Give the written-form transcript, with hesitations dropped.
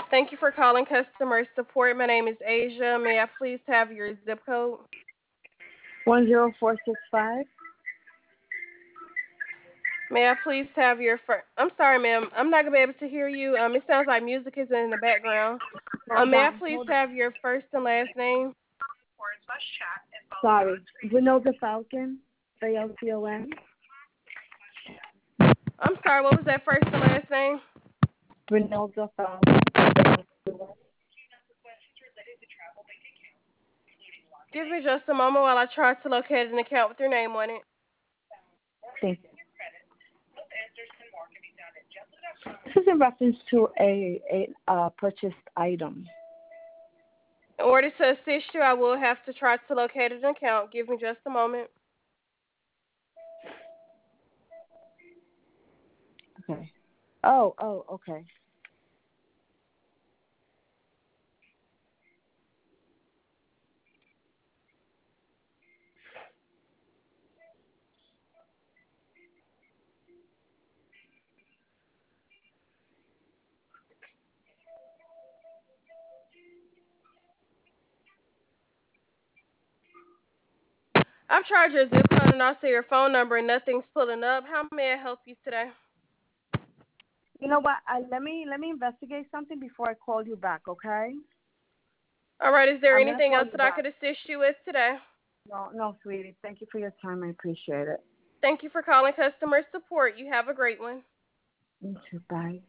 Thank you for calling customer support. My name is Asia. May I please have your zip code? 10465. May I please have your I'm sorry, ma'am. I'm not gonna be able to hear you. It sounds like music is in the background. Hold May I on, please hold on. have your first and last name? Sorry. Renilda Falcon, Falcon. I'm sorry. What was that first and last name? Renilda Falcon. Give me just a moment while I try to locate an account with your name on it. Thank you. This is in reference to a purchased item. In order to assist you, I will have to try to locate an account. Give me just a moment. Okay. Oh, okay. I've tried your zip code and also your phone number and nothing's pulling up. How may I help you today? You know what? Let me investigate something before I call you back. Okay? All right. Is there I'm gonna anything call else you that I back. could assist you with today? No, no, sweetie. Thank you for your time. I appreciate it. Thank you for calling customer support. You have a great one. You too. Bye.